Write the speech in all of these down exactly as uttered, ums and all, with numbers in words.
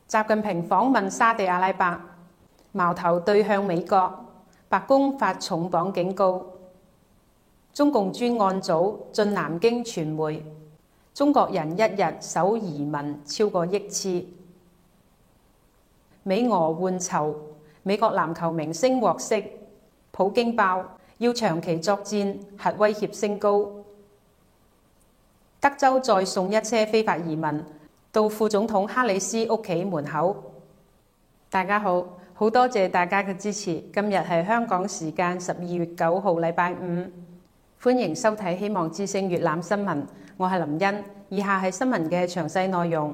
習近平訪問沙地阿拉伯，矛頭對向美國，白宮發重磅警告。中共專案組進南京傳媒，中國人一日搜移民超過億次。美俄換囚，美國籃球明星獲釋，普京爆要長期作戰，核威脅升高。德州再送一車非法移民到副總統哈里斯屋企門口。大家好，好多謝大家嘅支持。今日係香港時間十二月九號，禮拜五，歡迎收睇希望之聲粵覽新聞。我係林茵，以下係新聞嘅詳細內容。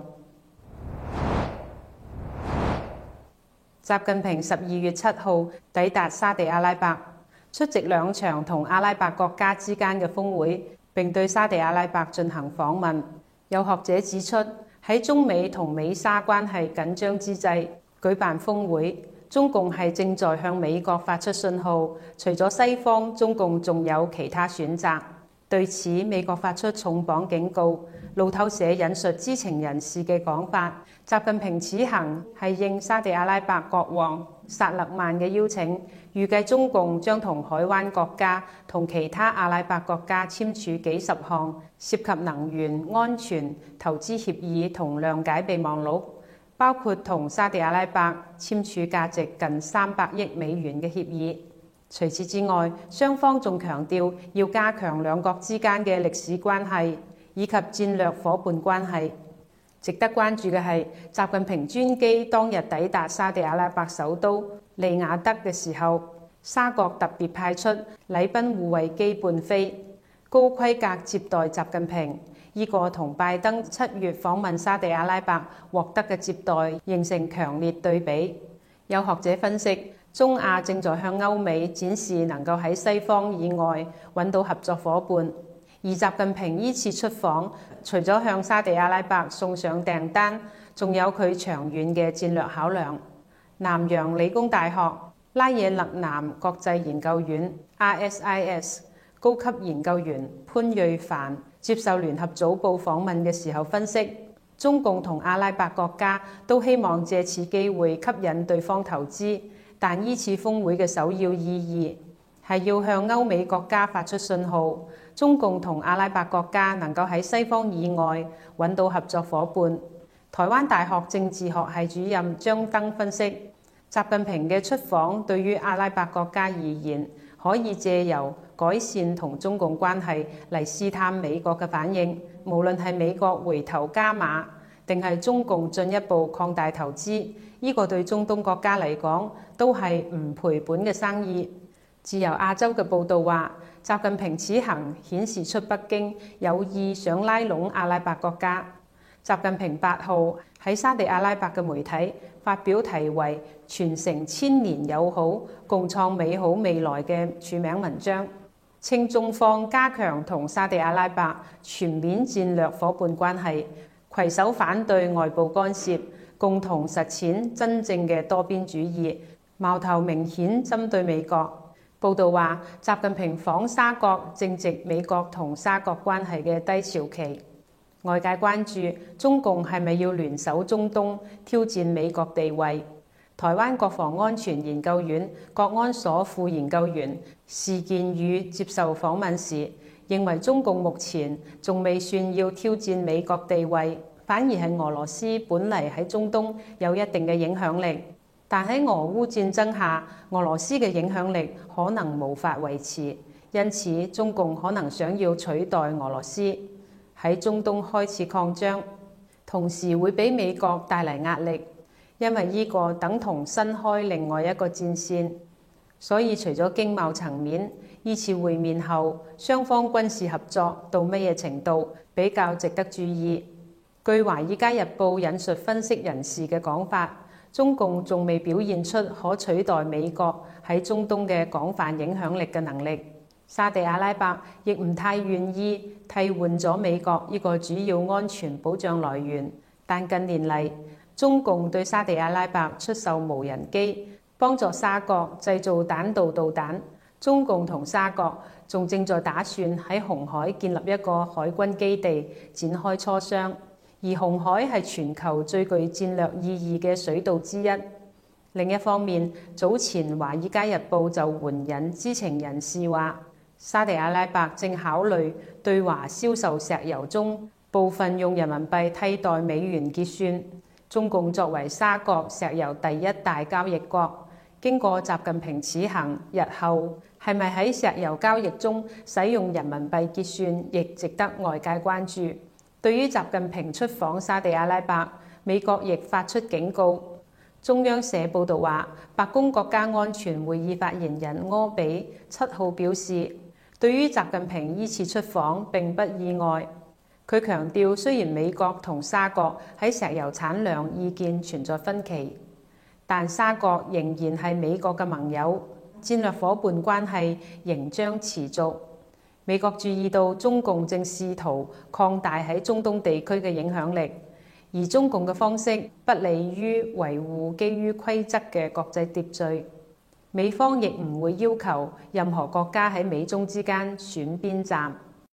習近平十二月七號抵達沙地阿拉伯，出席兩場同阿拉伯國家之間嘅峰會，並對沙地阿拉伯進行訪問。有學者指出，喺中美同美沙關係緊張之際舉辦峰會，中共係正在向美國發出信號，除咗西方，中共仲有其他選擇。對此，美國發出重磅警告。路透社引述知情人士嘅講法，習近平此行係應沙地阿拉伯國王薩勒曼嘅邀請，預計中共將同海灣國家同其他阿拉伯國家簽署幾十項涉及能源安全投資協議同諒解備忘錄，包括同沙地阿拉伯簽署價值近三百億美元嘅協議。除此之外，雙方仲強調要加強兩國之間嘅歷史關係以及戰略夥伴關係。值得關注嘅係，習近平專機當日抵達沙地阿拉伯首都利雅得嘅時候，沙國特別派出禮賓護衛機伴飛，高規格接待習近平。呢個同拜登七月訪問沙地阿拉伯獲得嘅接待形成強烈對比。有學者分析，中亞正在向歐美展示能夠喺西方以外揾到合作夥伴。而習近平依次出訪，除咗向沙地阿拉伯送上訂單，仲有佢長遠嘅戰略考量。南洋理工大學拉惹勒南國際研究院 R S I S 高級研究員潘瑞凡接受聯合早報訪問嘅時候分析，中共同阿拉伯國家都希望借此機會吸引對方投資，但依次峰會嘅首要意義係要向歐美國家發出信號，中共同阿拉伯國家能夠喺西方以外揾到合作夥伴。台灣大學政治學系主任張登分析，習近平嘅出訪對於阿拉伯國家而言，可以借由改善同中共關係嚟試探美國嘅反應。無論係美國回頭加碼，定係中共進一步擴大投資，呢個對中東國家嚟講都係唔賠本嘅生意。自由亞洲嘅報導話，習近平此行顯示出北京有意想拉攏阿拉伯國家。習近平八號喺沙地阿拉伯嘅媒體發表題為《傳承千年友好，共創美好未來》嘅署名文章，稱中方加強同沙地阿拉伯全面戰略夥伴關係，攜手反對外部干涉，共同實踐真正嘅多邊主義，矛頭明顯針對美國。報道話，習近平訪沙國正值美國同沙國關係嘅低潮期，外界關注中共係咪要聯手中東挑戰美國地位。台灣國防安全研究院國安所副研究員士建宇接受訪問時認為，中共目前仲未算要挑戰美國地位，反而係俄羅斯本嚟喺中東有一定嘅影響力。但喺俄烏戰爭下，俄羅斯嘅影響力可能無法維持，因此中共可能想要取代俄羅斯喺中東開始擴張，同時會俾美國帶嚟壓力，因為呢個等同新開另外一個戰線。所以除咗經貿層面，呢次會面後雙方軍事合作到乜嘢程度比較值得注意。據《華爾街日報》引述分析人士嘅講法，中共仲未表現出可取代美國喺中東嘅廣泛影響力嘅能力。沙地阿拉伯亦唔太願意替換咗美國呢個主要安全保障來源，但近年嚟，中共對沙地阿拉伯出售無人機，幫助沙國製造彈道導彈。中共同沙國仲正在打算喺紅海建立一個海軍基地，展開磋商。 而紅海係全球最具戰略意義嘅水道之一。另一方面，早前《華爾街日報》就援引知情人士話，沙地阿拉伯正考慮對華銷售石油中部分用人民幣替代美元結算。中共作為沙國石油第一大交易國，經過習近平此行，日後係咪喺石油交易中使用人民幣結算，亦值得外界關注。對於習近平出訪沙地阿拉伯，美國亦發出警告。中央社報導話，白宮國家安全會議發言人柯比七號表示，對於習近平依次出訪並不意外。佢強調，雖然美國同沙國喺石油產量意見存在分歧，但沙國仍然係美國嘅盟友，戰略夥伴關係仍將持續。美國注意到中共正試圖擴大喺中東地區嘅影響力，而中共嘅方式不利於維護基於規則嘅國際秩序。美方亦唔會要求任何國家喺美中之間選邊站。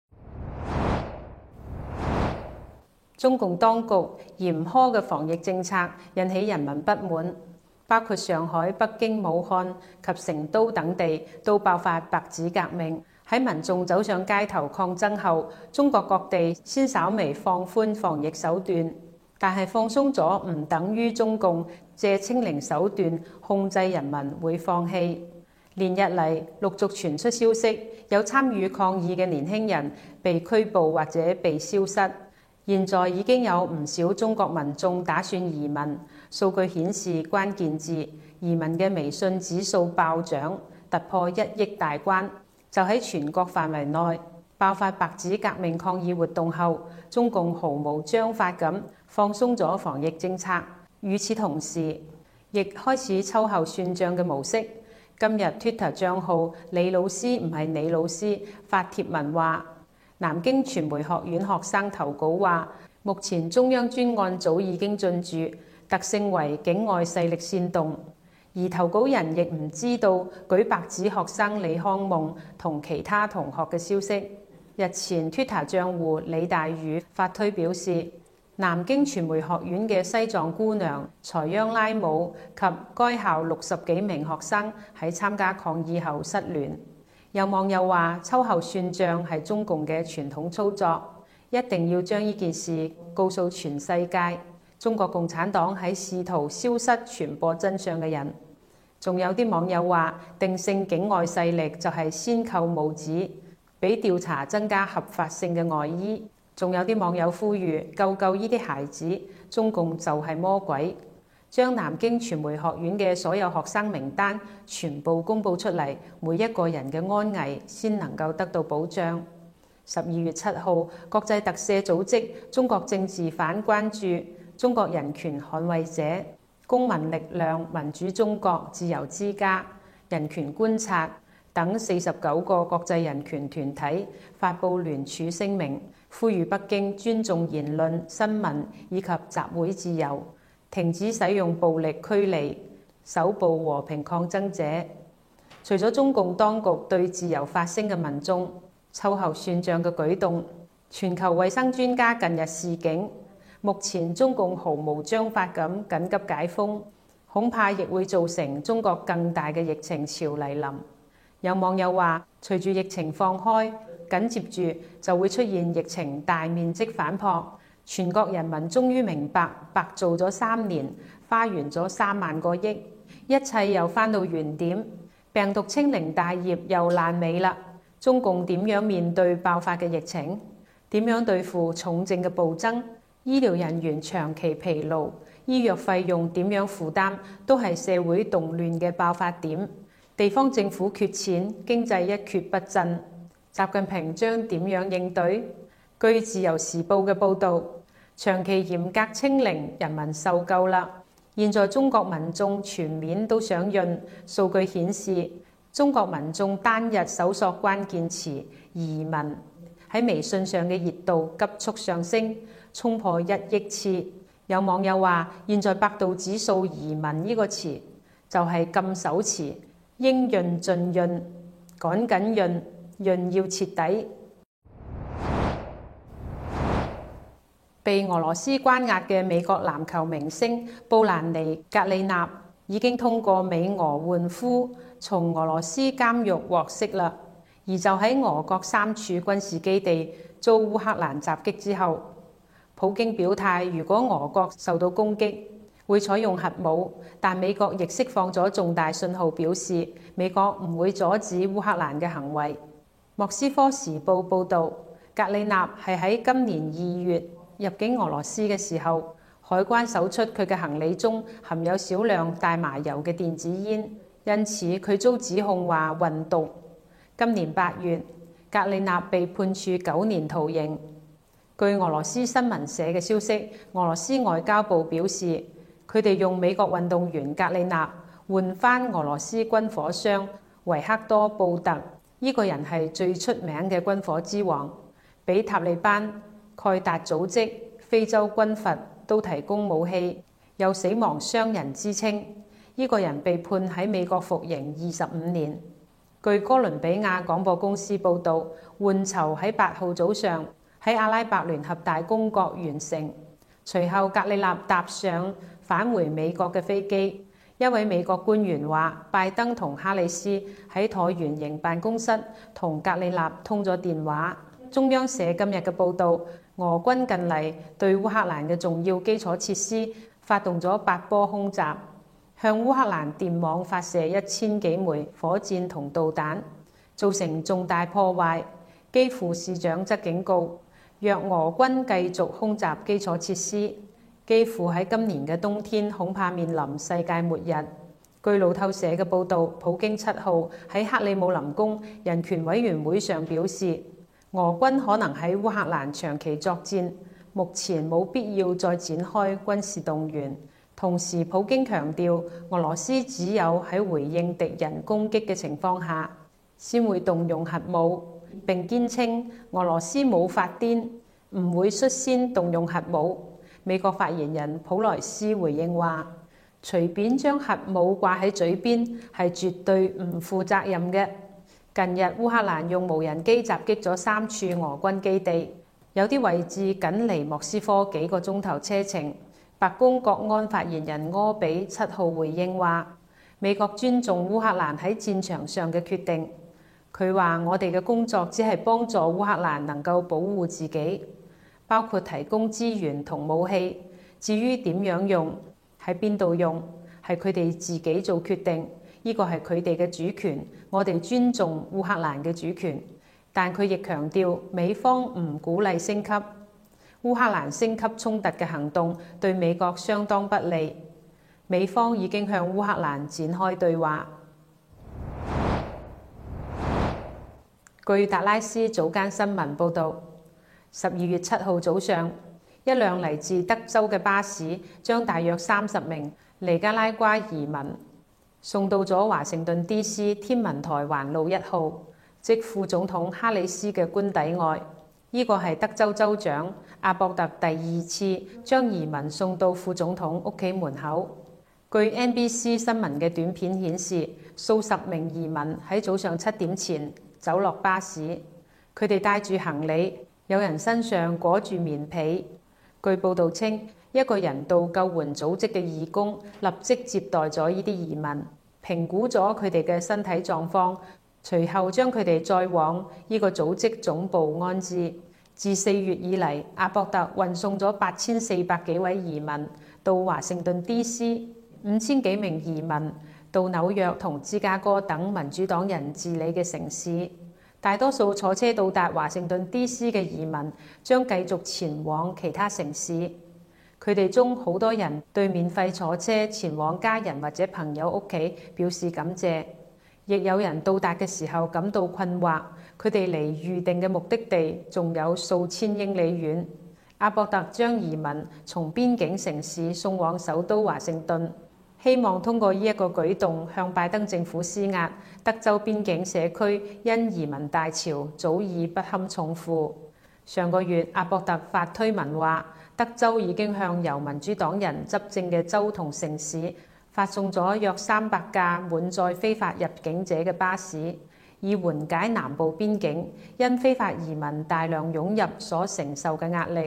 中共當局嚴苛嘅防疫政策引起人民不滿，包括上海、北京、武漢及成都等地都爆發白紙革命。喺民眾走上街頭抗爭後，中國各地先稍微放寬防疫手段，但係放鬆咗唔等於中共借清零手段控制人民會放棄。連日嚟陸續傳出消息，有參與抗議嘅年輕人被拘捕或者被消失。現在已經有唔少中國民眾打算移民，數據顯示關鍵字移民嘅微信指數暴漲，突破一億大關。就喺全國範圍內爆發白紙革命抗議活動後，中共毫無章法咁放鬆咗防疫政策。與此同時，亦開始秋後算賬嘅模式。今日 Twitter 帳號李老師唔係李老師發帖文話，南京傳媒學院學生投稿話，目前中央專案早已經進駐，特性為境外勢力煽動，而投稿人亦唔知道舉白紙學生李康夢同其他同學嘅消息。日前 Twitter 帳戶李大宇發推表示，南京傳媒學院嘅西藏姑娘才央拉姆及該校六十幾名學生喺參加抗議後失聯。有網友話，秋後算賬係中共嘅傳統操作，一定要將呢件事告訴全世界。中國共產黨喺試圖消失傳播真相嘅人。仲有啲網友話，定性境外勢力就係先扣帽子，俾調查增加合法性嘅外衣。仲有啲網友呼籲，救救呢啲孩子，中共就係魔鬼。將南京傳媒學院嘅所有學生名單全部公佈出嚟，每一個人嘅安危先能夠得到保障。十二月七號，國際特赦組織中國政治犯關注、中國人權捍衛者、公民力量、民主中國、自由之家、人權觀察等四十九個國際人權團體發布聯署聲明，呼籲北京尊重言論、新聞以及集會自由，停止使用暴力驅離，搜捕和平抗爭者。除咗中共當局對自由發聲嘅民眾秋後算賬嘅舉動，全球衛生專家近日示警，目前中共毫無章法咁緊急解封，恐怕亦會造成中國更大嘅疫情潮嚟臨。有網友話，隨住疫情放開，緊接住就會出現疫情大面積反撲。全國人民終於明白，白做咗三年，花完咗三萬個億，一切又返到原點。病毒清零大業又爛尾啦。中共點樣面對爆發嘅疫情？點樣對付重症嘅暴增？醫療人員長期疲勞，醫藥費用點樣負擔，都係社會動亂嘅爆發點。地方政府缺錢，經濟一蹶不振。習近平將點樣應對？據自由時報嘅報導，長期嚴格清零，人民受夠啦。現在中國民眾全面都想潤，數據顯示，中國民眾單日搜索關鍵詞移民喺微信上嘅熱度急速上升，衝破一億次。有網友話，現在百度指數移民呢個詞就係禁搜詞，應潤盡潤，趕緊潤，潤要徹底。 被俄羅斯關押嘅美國籃球明星布蘭尼·格里納已經通過美俄換俘，從俄羅斯監獄獲釋啦。而就喺俄國三處軍事基地遭烏克蘭襲擊之後，普京表態，如果俄國受到攻擊，會採用核武，但美國亦釋放咗重大信號，表示美國唔會阻止烏克蘭嘅行為。莫斯科時報報導，格里納係喺今年二月入境俄羅斯嘅時候，海關搜出佢嘅行李中含有少量大麻油嘅電子煙，因此佢遭指控話運毒。今年八月，格里納被判處九年徒刑。據俄羅斯新聞社嘅消息，俄羅斯外交部表示，佢哋用美國運動員格里納換返俄羅斯軍火商維克多布特，呢個人係最出名嘅軍火之王，俾塔利班、蓋達組織、非洲軍閥都提供武器，有死亡商人之稱。呢個人被判喺美國服刑二十五年。據哥倫比亞廣播公司報導，換囚喺八號早上喺阿拉伯聯合大公國完成。隨後格里納搭上返回美國嘅飛機。一位美國官員話，拜登同哈里斯喺橢圓形辦公室同格里納通咗電話。中央社今日嘅報導，俄軍近嚟對烏克蘭嘅重要基礎設施發動咗八波空襲，向烏克蘭電網發射一千幾枚火箭同導彈，造成重大破壞。基輔市長則警告，若俄軍繼續空襲基礎設施，基輔喺今年嘅冬天恐怕面臨世界末日。據路透社嘅報導，普京七號喺克里姆林宮人權委員會上表示，俄軍可能喺烏克蘭長期作戰，目前冇必要再展開軍事動員。同時，普京強調，俄羅斯只有喺回應敵人攻擊嘅情況下，先會動用核武。並堅稱俄羅斯冇發癲，唔會率先動用核武。美國發言人普萊斯回應話，隨便將核武掛喺嘴邊係絕對唔負責任嘅。近日烏克蘭用無人機襲擊咗三處俄軍基地，有啲位置僅離莫斯科幾個鐘頭車程。白宮國安發言人柯比七號回應話，美國尊重烏克蘭喺戰場上嘅決定。佢話，我哋嘅工作只係幫助烏克蘭能夠保護自己，包括提供資源同武器。至於點樣用，喺邊度用，係佢哋自己做決定，呢個係佢哋嘅主權。我哋尊重烏克蘭嘅主權，但佢亦強調美方唔鼓勵升級。烏克蘭升級衝突嘅行動對美國相當不利。美方已經向烏克蘭展開對話。據達拉斯早間新聞報導，十二月七號早上，一輛嚟自德州嘅巴士將大約三十名尼加拉瓜移民送到咗華盛頓 D C 天文台環路一號，即副總統哈里斯嘅官邸外。呢個係德州州長阿博特第二次將移民送到副總統屋企門口。據 N B C 新聞嘅短片顯示，數十名移民喺早上七點前走落巴士，佢哋帶住行李，有人身上裹住棉被。據報道稱，一個人道救援組織嘅義工立即接待咗呢啲移民，評估咗佢哋嘅身體狀況，隨後將佢哋載往呢個組織總部安置。自四月以嚟，阿博特運送咗八千四百幾位移民到華盛頓 D C， 五千幾名移民到紐約同芝加哥等民主黨人治理嘅城市。大多數坐車到達華盛頓 D C 嘅移民將繼續前往其他城市。佢哋中好多人對免費坐車前往家人或者朋友屋企表示感謝，亦有人到達嘅時候感到困惑，佢哋離預定嘅目的地仲有數千英里遠。阿博特將移民從邊境城市送往首都華盛頓，希望通過呢一個舉動向拜登政府施壓。德州邊境社區因移民大潮早已不堪重負。上個月，阿博特發推文話，德州已經向由民主黨人執政嘅州同城市發送咗約三百架滿載非法入境者嘅巴士，以緩解南部邊境因非法移民大量湧入所承受嘅壓力。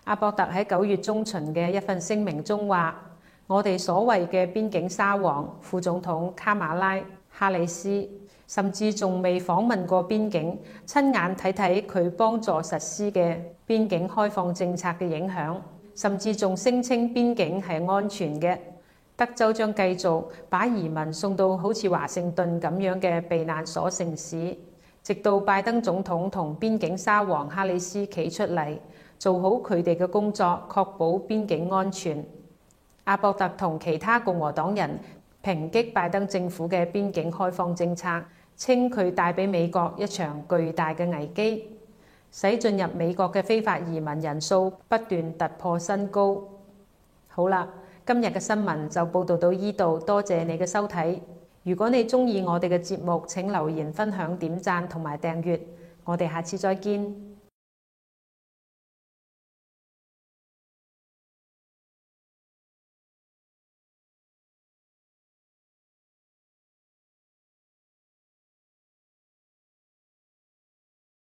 阿博特喺九月中旬嘅一份聲明中話：我哋所謂嘅邊境沙皇副總統卡馬拉哈里斯，甚至仲未訪問過邊境，親眼睇睇佢幫助實施嘅邊境開放政策嘅影響，甚至仲聲稱邊境係安全嘅。德州將繼續把移民送到好似華盛頓咁樣嘅避難所城市，直到拜登總統同邊境沙皇哈里斯企出嚟，做好佢哋嘅工作，確保邊境安全。阿博特同其他共和黨人抨擊拜登政府嘅邊境開放政策，稱佢帶俾美國一場巨大嘅危機，使進入美國嘅非法移民人數不斷突破新高。好啦，今日嘅新聞就報道到呢度，多謝你嘅收睇。如果你鍾意我哋嘅節目，請留言分享、點讚同埋訂閱。我哋下次再見。